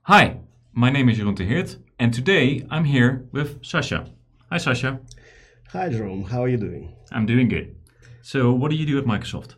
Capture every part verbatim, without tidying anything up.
Hi, my name is Jeroen de Heert, and today I'm here with Sasha. Hi, Sasha. Hi, Jerome. How are you doing? I'm doing good. So, what do you do at Microsoft?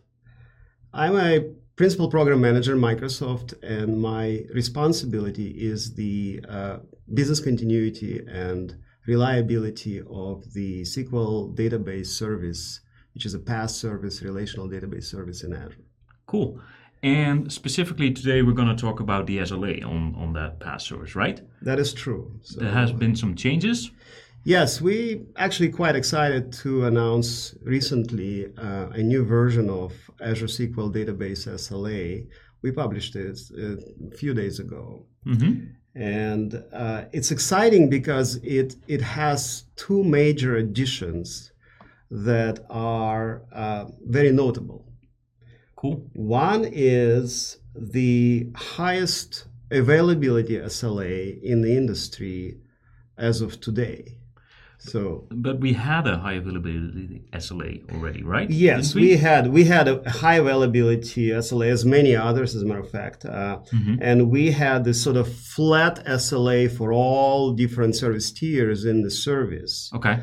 I'm a principal program manager at Microsoft, and my responsibility is the uh, business continuity and reliability of the S Q L database service, which is a PaaS service, relational database service in Azure. Cool. And specifically today we're going to talk about the S L A on, on that PaaS service, right? That is true. So, there has been some changes. Yes, we actually quite excited to announce recently uh, a new version of Azure S Q L Database S L A. We published it a few days ago. Mm-hmm. And uh, it's exciting because it, it has two major additions that are uh, very notable. Cool. One is the highest availability S L A in the industry as of today. So, but we had a high availability S L A already, right? Yes, we? we had we had a high availability S L A, as many others, as a matter of fact, uh, mm-hmm. and we had this sort of flat S L A for all different service tiers in the service. Okay.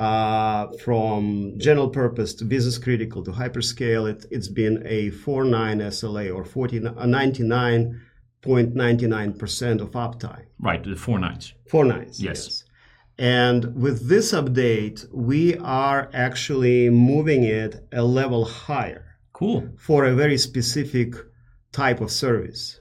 Uh, from general purpose to business critical to hyperscale, it, it's been a four point nine S L A or ninety-nine point nine nine percent of uptime. Right, the four nines. Four nines, yes. yes. And with this update, we are actually moving it a level higher. Cool. For a very specific type of service.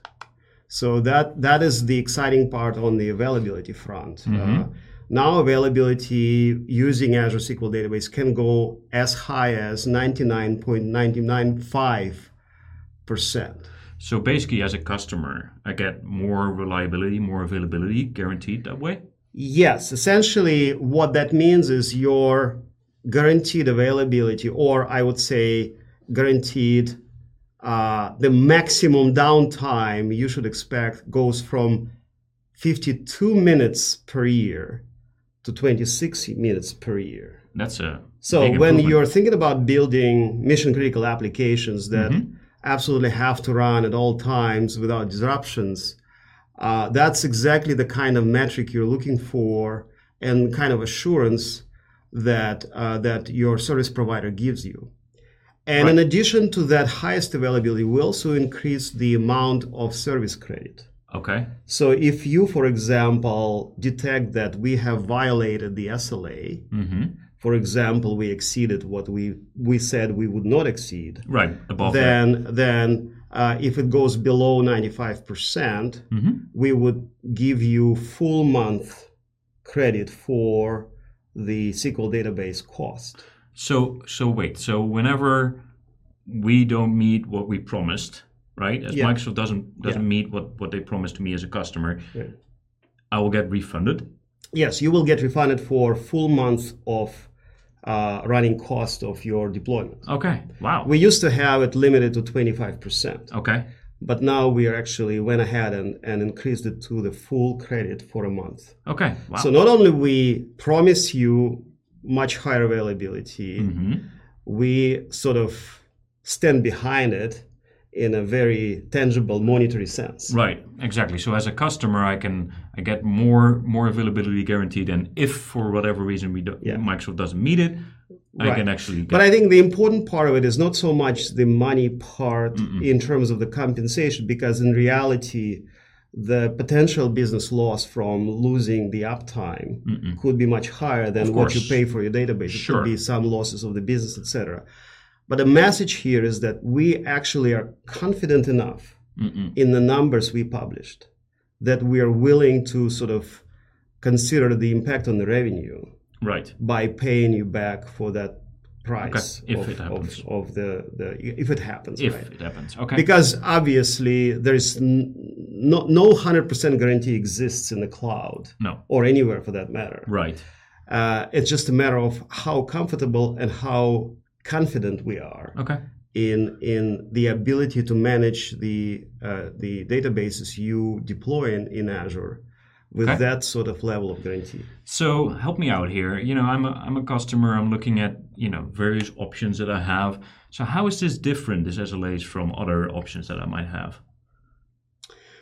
So that that is the exciting part on the availability front. Mm-hmm. Uh, now availability using Azure S Q L Database can go as high as ninety-nine point nine nine five percent. So basically, as a customer, I get more reliability, more availability guaranteed that way? Yes, essentially what that means is your guaranteed availability, or I would say guaranteed uh, the maximum downtime you should expect goes from fifty-two minutes per year to twenty-six minutes per year. That's a so when you're thinking about building mission critical applications that mm-hmm. absolutely have to run at all times without disruptions, Uh, that's exactly the kind of metric you're looking for and kind of assurance that uh, that your service provider gives you. And right. in addition to that highest availability, we also increase the amount of service credit. Okay. So if you, for example, detect that we have violated the S L A, mm-hmm. for example, we exceeded what we, we said we would not exceed. Right, above then, that. Then Uh, if it goes below ninety-five percent, mm-hmm. we would give you full month credit for the S Q L database cost. So, so wait. So whenever we don't meet what we promised, right? As yeah. Microsoft doesn't doesn't yeah. meet what, what they promised to me as a customer, yeah. I will get refunded? Yes, you will get refunded for full month of Uh, running cost of your deployment. Okay, wow. We used to have it limited to twenty-five percent. Okay. But now we are actually went ahead and, and increased it to the full credit for a month. Okay, wow. So not only we promise you much higher availability, mm-hmm. we sort of stand behind it in a very tangible monetary sense. Right, exactly. So as a customer, I can I get more more availability guaranteed, and if for whatever reason we do, yeah. Microsoft doesn't meet it, right. I can actually get But I think the important part of it is not so much the money part Mm-mm. in terms of the compensation, because in reality, the potential business loss from losing the uptime Mm-mm. could be much higher than what you pay for your database. It Sure. could be some losses of the business, et cetera. But the message here is that we actually are confident enough Mm-mm. in the numbers we published that we are willing to sort of consider the impact on the revenue right. by paying you back for that price okay. if of, it happens. Of, of the, the if it happens. If right? it happens, okay. Because obviously there's no no one hundred percent guarantee exists in the cloud. No. Or anywhere for that matter. Right. Uh, it's just a matter of how comfortable and how confident we are okay. in in the ability to manage the uh, the databases you deploy in, in Azure with okay. that sort of level of guarantee. So help me out here. You know, I'm a I'm a customer. I'm looking at you know various options that I have. So how is this different, this S L As, from other options that I might have?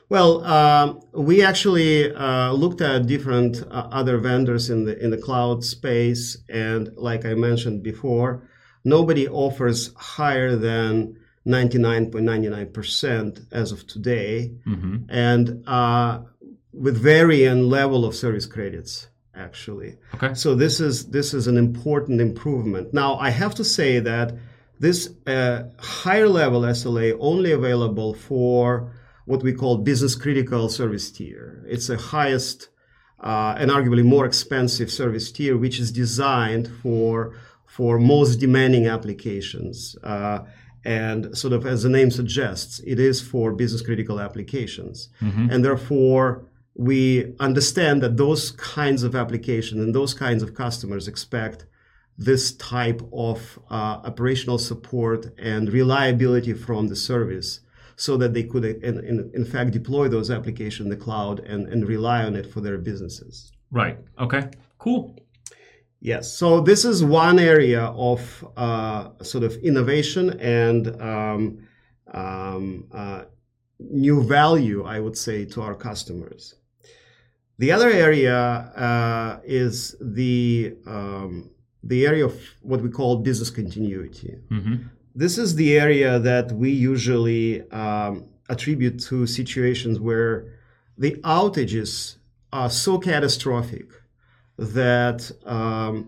Well, uh, we actually uh, looked at different uh, other vendors in the in the cloud space, and like I mentioned before, nobody offers higher than ninety-nine point nine nine percent as of today, mm-hmm. and uh, with varying level of service credits. Actually, okay. So this is this is an important improvement. Now, I have to say that this uh, higher level S L A only available for what we call business critical service tier. It's the highest uh, and arguably more expensive service tier, which is designed for for most demanding applications. Uh, and sort of as the name suggests, it is for business critical applications. Mm-hmm. And therefore, we understand that those kinds of applications and those kinds of customers expect this type of uh, operational support and reliability from the service so that they could, in, in, in fact, deploy those applications in the cloud and, and rely on it for their businesses. Right. Okay. Cool. Yes. So this is one area of uh, sort of innovation and um, um, uh, new value, I would say, to our customers. The other area uh, is the um, the area of what we call business continuity. Mm-hmm. This is the area that we usually um, attribute to situations where the outages are so catastrophic that um,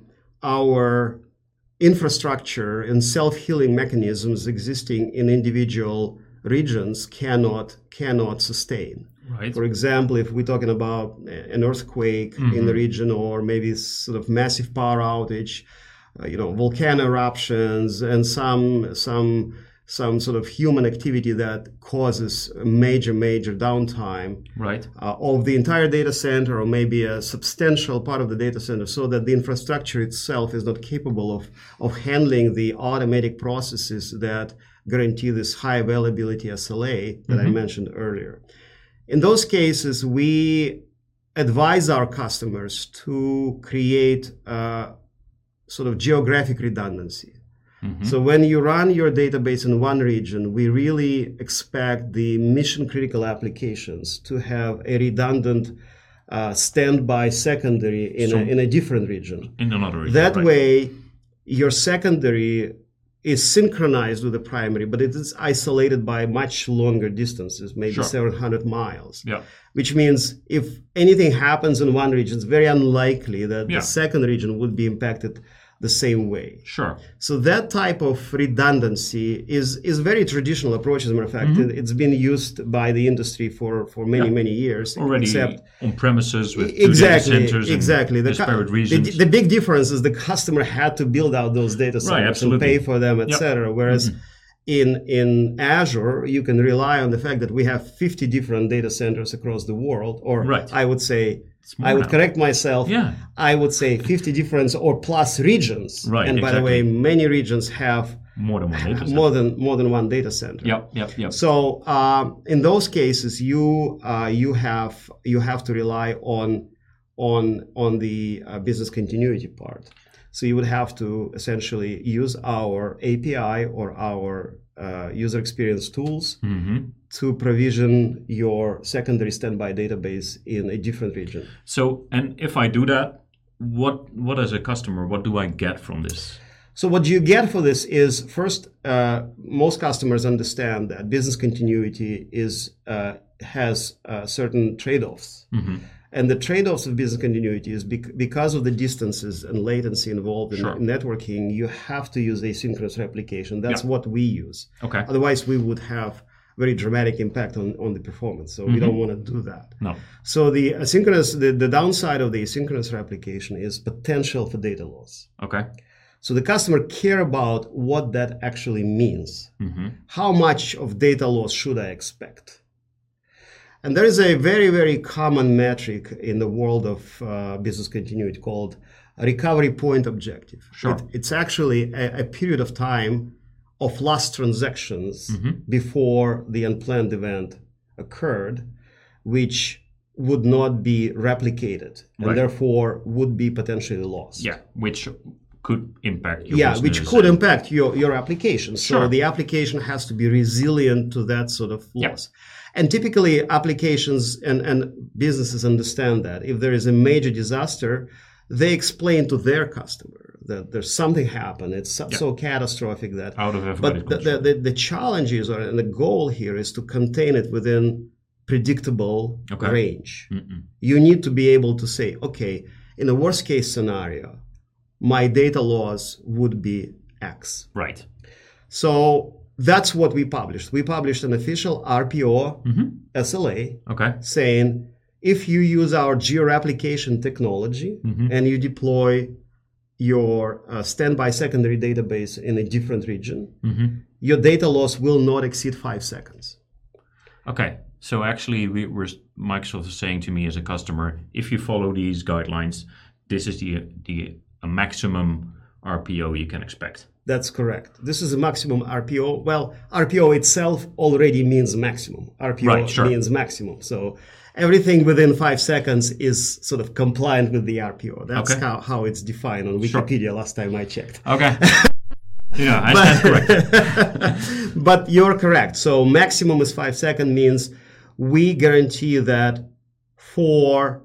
our infrastructure and self-healing mechanisms existing in individual regions cannot cannot sustain. Right. For example, if we're talking about an earthquake mm-hmm. in the region, or maybe sort of massive power outage, uh, you know, volcano eruptions, and some some some sort of human activity that causes a major major downtime right. uh, of the entire data center, or maybe a substantial part of the data center, so that the infrastructure itself is not capable of of handling the automatic processes that guarantee this high availability S L A that mm-hmm. I mentioned earlier. In those cases, we advise our customers to create uh, sort of geographic redundancy. Mm-hmm. So when you run your database in one region, we really expect the mission-critical applications to have a redundant uh, standby secondary in, so a, in a different region. In another region, That right. way, your secondary is synchronized with the primary, but it is isolated by much longer distances, maybe sure. seven hundred miles. Yeah. Which means if anything happens in one region, it's very unlikely that yeah. the second region would be impacted the same way. Sure. So that type of redundancy is is very traditional approach. As a matter of fact, mm-hmm. it's been used by the industry for, for many, yeah. many years. Already except, on premises with exactly, two data centers exactly. in the, disparate regions. The, the big difference is the customer had to build out those data centers right, and pay for them, et yep. cetera. Whereas mm-hmm. in in Azure, you can rely on the fact that we have fifty different data centers across the world, or right. I would say, I would now. correct myself. Yeah. I would say fifty different or plus regions. Right. And exactly. by the way, many regions have more than one data center. More than more than one data center. Yep. Yep. Yep. So um, in those cases, you uh, you have you have to rely on on on the uh, business continuity part. So you would have to essentially use our A P I or our uh, user experience tools mm-hmm. to provision your secondary standby database in a different region. So, and if I do that, what what as a customer, what do I get from this? So what you get for this is, first, uh, most customers understand that business continuity is uh, has uh, certain trade-offs. Mm-hmm. And the trade-offs of business continuity is bec- because of the distances and latency involved in, sure. in networking, you have to use asynchronous replication. That's yeah. what we use. Okay. Otherwise, we would have very dramatic impact on, on the performance. So mm-hmm. we don't want to do that. No. So the asynchronous, the, the downside of the asynchronous replication is potential for data loss. Okay. So the customer care about what that actually means. Mm-hmm. How much of data loss should I expect? And there is a very, very common metric in the world of uh, business continuity called a recovery point objective. Sure. It, it's actually a, a period of time of lost transactions mm-hmm. before the unplanned event occurred, which would not be replicated and right. therefore would be potentially lost. Yeah, which could impact your yeah, business. which could impact your, your application. So Sure. the application has to be resilient to that sort of loss. Yeah. And typically applications and, and businesses understand that. If there is a major disaster, they explain to their customer that there's something happened. It's so, Yeah. so catastrophic that... Out of everybody's But the, control. the, the, the challenge is, or and the goal here is to contain it within predictable Okay. range. Mm-mm. You need to be able to say, okay, in a worst case scenario, my data loss would be X. Right. So that's what we published. We published an official R P O Mm-hmm. S L A Okay. saying if you use our geo-replication technology Mhm. and you deploy your uh, standby secondary database in a different region, Mm-hmm. your data loss will not exceed five seconds. Okay. So actually, we were Microsoft is saying to me as a customer, if you follow these guidelines, this is the the a maximum R P O you can expect. That's correct. This is a maximum R P O. Well, R P O itself already means maximum. R P O Right, sure. means maximum. So everything within five seconds is sort of compliant with the R P O. That's Okay. how, how it's defined on Sure. Wikipedia last time I checked. Okay. Yeah, I stand corrected. But you're correct. So maximum is five seconds means we guarantee that for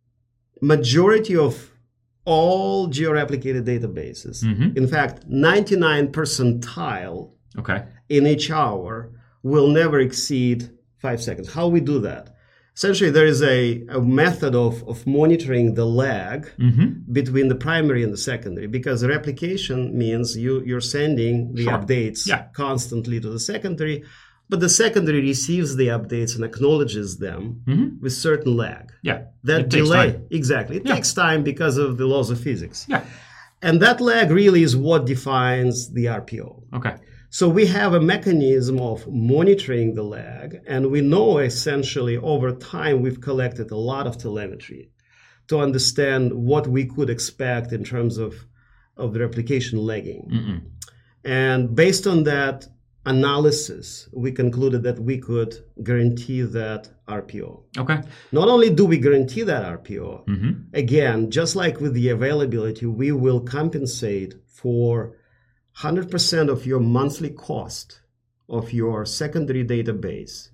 majority of all geo-replicated databases, Mhm. in fact, ninety-nine percentile Okay. in each hour will never exceed five seconds. How we do that? Essentially, there is a, a method of, of monitoring the lag Mm-hmm. between the primary and the secondary, because replication means you, you're sending the Sure. updates Yeah. constantly to the secondary, but the secondary receives the updates and acknowledges them Mm-hmm. with certain lag. Yeah. That It takes delay, time. exactly. It Yeah. takes time because of the laws of physics. Yeah. And that lag really is what defines the R P O. Okay. So we have a mechanism of monitoring the lag, and we know essentially over time we've collected a lot of telemetry to understand what we could expect in terms of, of the replication lagging. Mm-mm. And based on that analysis, we concluded that we could guarantee that R P O. Okay. Not only do we guarantee that R P O, Mm-hmm. again, just like with the availability, we will compensate for one hundred percent of your monthly cost of your secondary database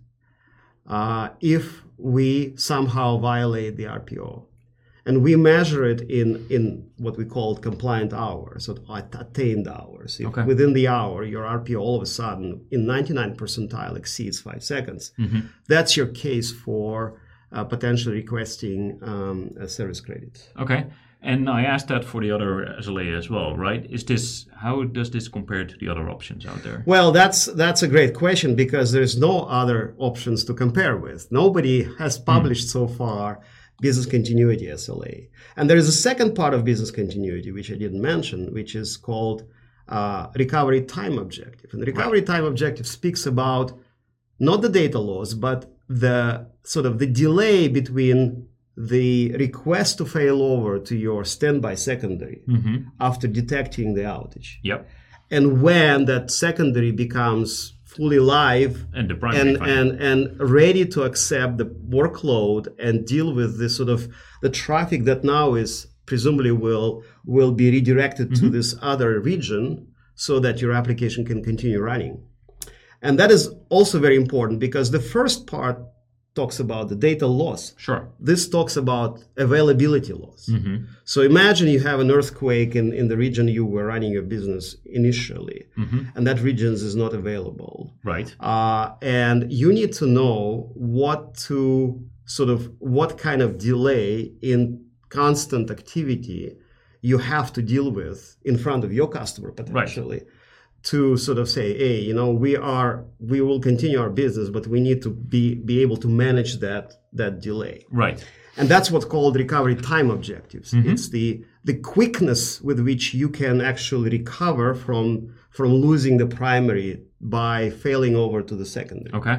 uh, if we somehow violate the R P O. And we measure it in, in what we call compliant hours, or attained hours. If Okay. within the hour, your R P O all of a sudden in ninety-nine percentile exceeds five seconds, Mm-hmm. that's your case for uh, potentially requesting um, a service credit. Okay. And I asked that for the other S L A as well, right? Is this how does this compare to the other options out there? Well, that's that's a great question, because there's no other options to compare with. Nobody has published so far business continuity S L A. And there is a second part of business continuity, which I didn't mention, which is called uh, recovery time objective. And the recovery Right. time objective speaks about not the data loss, but the sort of the delay between the request to fail over to your standby secondary Mm-hmm. after detecting the outage, Yep. and when that secondary becomes fully live And the primary and, finally. and, and ready to accept the workload and deal with this sort of the traffic that now is presumably will will be redirected to this other region so that your application can continue running. And that is also very important, because the first part talks about the data loss. Sure. This talks about availability loss. Mm-hmm. So imagine you have an earthquake in, in the region you were running your business initially, Mm-hmm. and that region is not available. Right. Uh, and you need to know what to sort of, what kind of delay in constant activity you have to deal with in front of your customer potentially. To sort of say, hey, you know, we are, we will continue our business, but we need to be be able to manage that that delay. Right. And that's what's called recovery time objectives. Mm-hmm. It's the the quickness with which you can actually recover from from losing the primary by failing over to the secondary. Okay.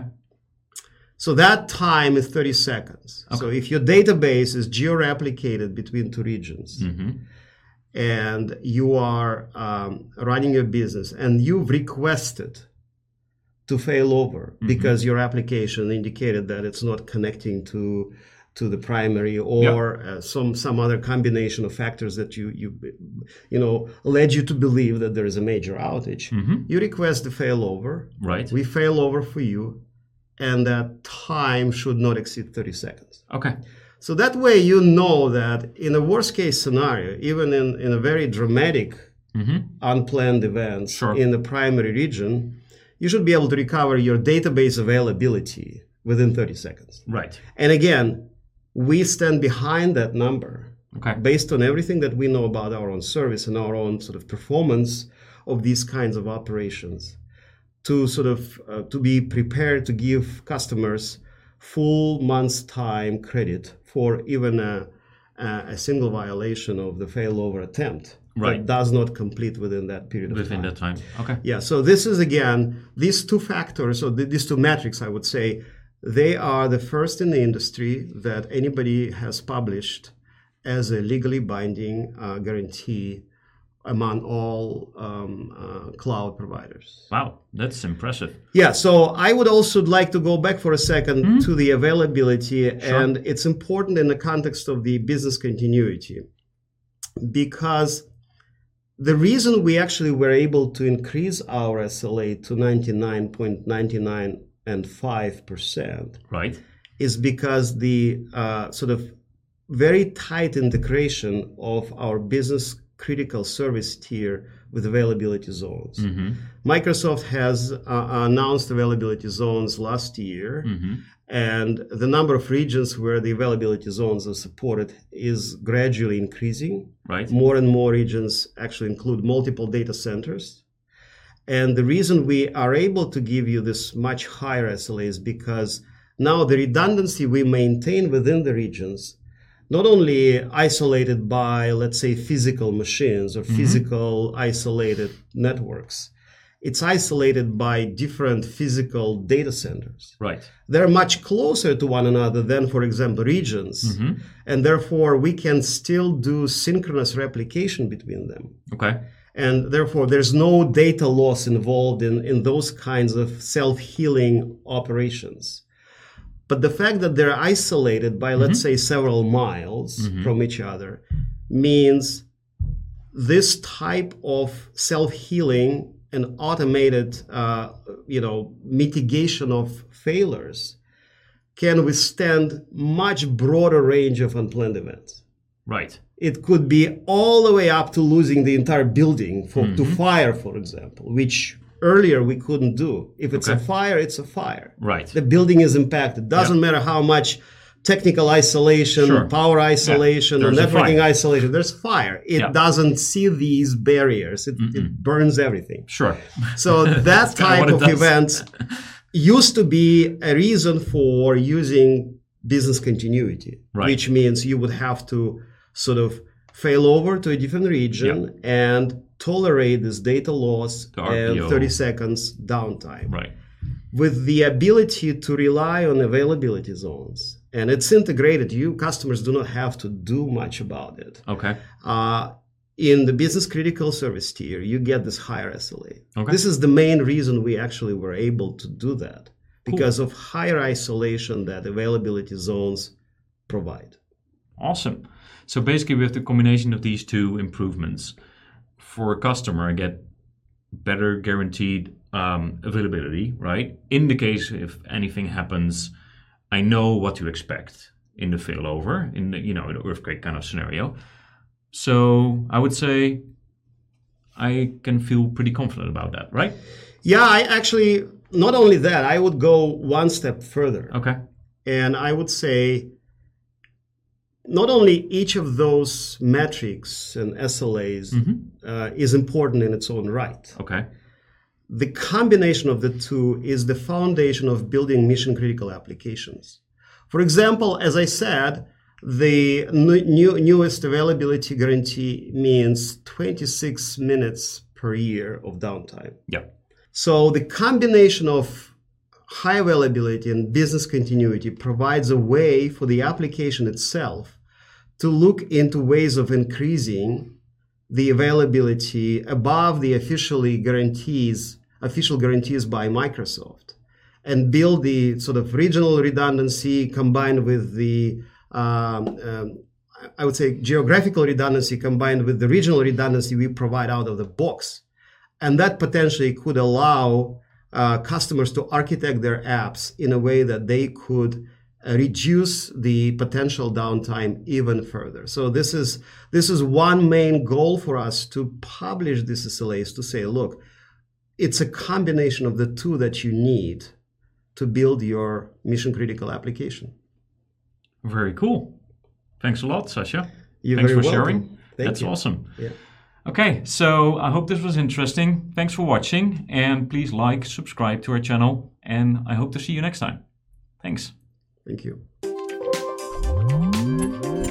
So that time is thirty seconds. Okay. So if your database is geo-replicated between two regions, Mm-hmm. and you are um, running your business and you've requested to fail over Mm-hmm. because your application indicated that it's not connecting to to the primary, or yep. uh, some some other combination of factors that you you you know led you to believe that there is a major outage. Mm-hmm. You request the failover. Right. We fail over for you, and that time should not exceed thirty seconds. Okay. So that way you know that in a worst case scenario, even in, in a very dramatic mm-hmm. unplanned event sure. in the primary region, you should be able to recover your database availability within thirty seconds. Right. And again, we stand behind that number okay. based on everything that we know about our own service and our own sort of performance of these kinds of operations to sort of uh, to be prepared to give customers full month's time credit for even a, a single violation of the failover attempt right. that does not complete within that period of within time. that time. Okay. Yeah. So this is again these two factors, or th- these two metrics, I would say, they are the first in the industry that anybody has published as a legally binding uh, guarantee among all um, uh, cloud providers. Wow, that's impressive. Yeah, so I would also like to go back for a second mm-hmm. to the availability, sure. and it's important in the context of the business continuity, because the reason we actually were able to increase our S L A to ninety-nine point nine nine and five percent right. is because the uh, sort of very tight integration of our business critical service tier with availability zones. Mm-hmm. Microsoft has uh, announced availability zones last year, mm-hmm. and the number of regions where the availability zones are supported is gradually increasing. Right. More and more regions actually include multiple data centers. And the reason we are able to give you this much higher S L A is because now the redundancy we maintain within the regions, not only isolated by, let's say, physical machines or mm-hmm. physical isolated networks, it's isolated by different physical data centers. Right. They're much closer to one another than, for example, regions. Mm-hmm. And therefore, we can still do synchronous replication between them. Okay. And therefore, there's no data loss involved in, in those kinds of self-healing operations. But the fact that they're isolated by, let's mm-hmm. say, several miles mm-hmm. from each other means this type of self-healing and automated, uh, you know, mitigation of failures can withstand much broader range of unplanned events. Right. It could be all the way up to losing the entire building for, mm-hmm. to fire, for example, which earlier we couldn't do. If it's okay. a fire, it's a fire. Right. The building is impacted. Doesn't yeah. matter how much technical isolation, sure. power isolation, yeah. or networking isolation. There's fire. It yeah. doesn't see these barriers. It, it burns everything. Sure. So that type of event used to be a reason for using business continuity, right. which means you would have to sort of fail over to a different region yep. and tolerate this data loss and thirty seconds downtime. Right. With the ability to rely on availability zones, and it's integrated, you customers do not have to do much about it. Okay. Uh, in the business critical service tier, you get this higher S L A. Okay. This is the main reason we actually were able to do that, because cool. of higher isolation that availability zones provide. Awesome. So basically, with the combination of these two improvements, for a customer, I get better guaranteed um, availability, right? In the case if anything happens, I know what to expect in the failover, in the, you know, the earthquake kind of scenario. So I would say I can feel pretty confident about that, right? Yeah, I actually, not only that, I would go one step further. Okay. And I would say, not only each of those metrics and S L As mm-hmm. uh, is important in its own right. Okay. The combination of the two is the foundation of building mission-critical applications. For example, as I said, the new, newest availability guarantee means twenty-six minutes per year of downtime. Yeah. So the combination of high availability and business continuity provides a way for the application itself to look into ways of increasing the availability above the officially guarantees, official guarantees by Microsoft, and build the sort of regional redundancy combined with the um, um, I would say, geographical redundancy combined with the regional redundancy we provide out of the box. And that potentially could allow uh, customers to architect their apps in a way that they could uh, reduce the potential downtime even further. So this is this is one main goal for us to publish these S L As, to say, look, it's a combination of the two that you need to build your mission-critical application. Very cool. Thanks a lot, Sasha. You're Thanks very for welcome. sharing. Thank That's you. awesome. Yeah. Okay, so I hope this was interesting. Thanks for watching, and please like, subscribe to our channel, and I hope to see you next time. Thanks. Thank you.